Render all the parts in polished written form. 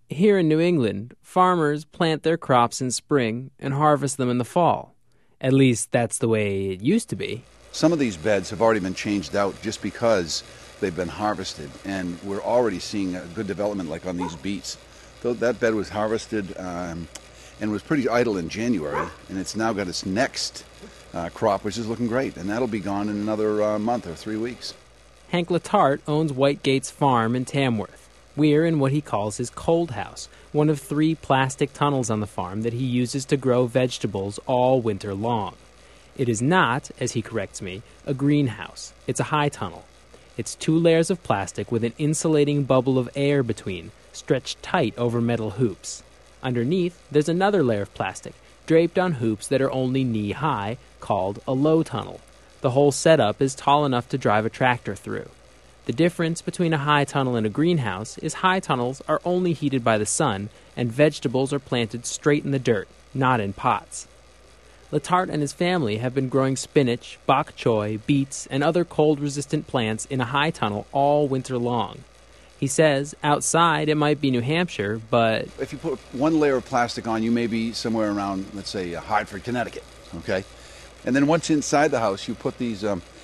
Here in New England, farmers plant their crops in spring and harvest them in the fall. At least that's the way it used to be. Some of these beds have already been changed out just because they've been harvested, and we're already seeing a good development like on these beets. Though that bed was harvested and was pretty idle in January, and it's now got its next crop, which is looking great, and that'll be gone in another month or 3 weeks. Hank Letarte owns Whitegates Farm in Tamworth. We're in what he calls his cold house, one of 3 plastic tunnels on the farm that he uses to grow vegetables all winter long. It is not, as he corrects me, a greenhouse. It's a high tunnel. It's 2 layers of plastic with an insulating bubble of air between, stretched tight over metal hoops. Underneath, there's another layer of plastic, draped on hoops that are only knee-high, called a low tunnel. The whole setup is tall enough to drive a tractor through. The difference between a high tunnel and a greenhouse is high tunnels are only heated by the sun, and vegetables are planted straight in the dirt, not in pots. Letarte and his family have been growing spinach, bok choy, beets, and other cold-resistant plants in a high tunnel all winter long. He says outside it might be New Hampshire, but if you put 1 layer of plastic on, you may be somewhere around, let's say, Hartford, Connecticut, okay? And then once inside the house, you put these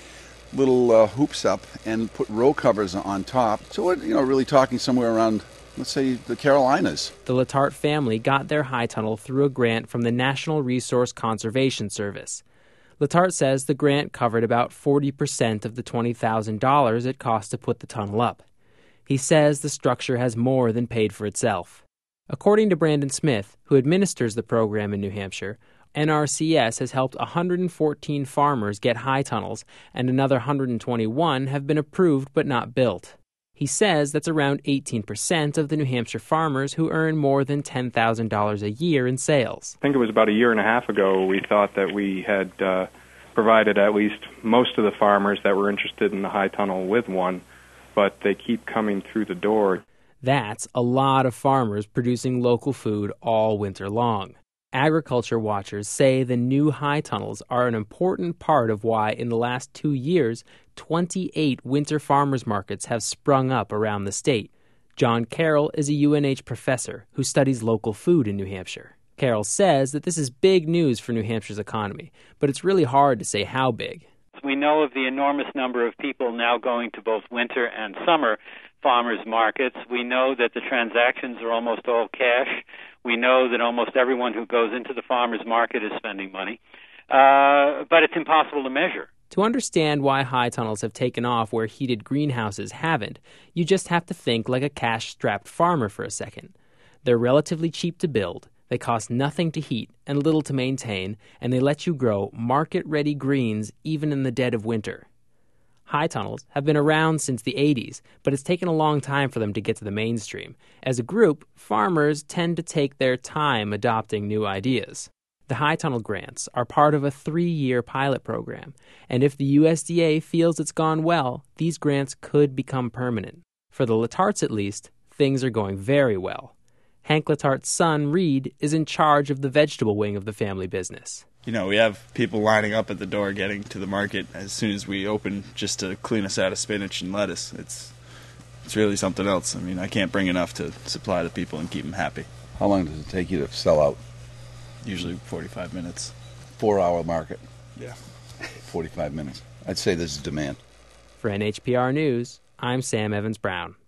little hoops up and put row covers on top. So we're really talking somewhere around, let's say, the Carolinas. The Letarte family got their high tunnel through a grant from the National Resource Conservation Service. Letarte says the grant covered about 40% of the $20,000 it cost to put the tunnel up. He says the structure has more than paid for itself. According to Brandon Smith, who administers the program in New Hampshire, NRCS has helped 114 farmers get high tunnels, and another 121 have been approved but not built. He says that's around 18% of the New Hampshire farmers who earn more than $10,000 a year in sales. I think it was about a year and a half ago we thought that we had provided at least most of the farmers that were interested in the high tunnel with one, but they keep coming through the door. That's a lot of farmers producing local food all winter long. Agriculture watchers say the new high tunnels are an important part of why, in the last 2 years, 28 winter farmers markets have sprung up around the state. John Carroll is a UNH professor who studies local food in New Hampshire. Carroll says that this is big news for New Hampshire's economy, but it's really hard to say how big. We know of the enormous number of people now going to both winter and summer farmers markets. We know that the transactions are almost all cash. We know that almost everyone who goes into the farmers market is spending money. But it's impossible to measure. To understand why high tunnels have taken off where heated greenhouses haven't, you just have to think like a cash-strapped farmer for a second. They're relatively cheap to build, they cost nothing to heat and little to maintain, and they let you grow market-ready greens even in the dead of winter. High tunnels have been around since the 80s, but it's taken a long time for them to get to the mainstream. As a group, farmers tend to take their time adopting new ideas. The high tunnel grants are part of a 3-year pilot program, and if the USDA feels it's gone well, these grants could become permanent. For the Letartes, at least, things are going very well. Hank Letarte's son, Reed, is in charge of the vegetable wing of the family business. We have people lining up at the door getting to the market as soon as we open just to clean us out of spinach and lettuce. It's really something else. I can't bring enough to supply the people and keep them happy. How long does it take you to sell out? Usually 45 minutes. 4-hour market. Yeah. 45 minutes. I'd say this is demand. For NHPR News, I'm Sam Evans-Brown.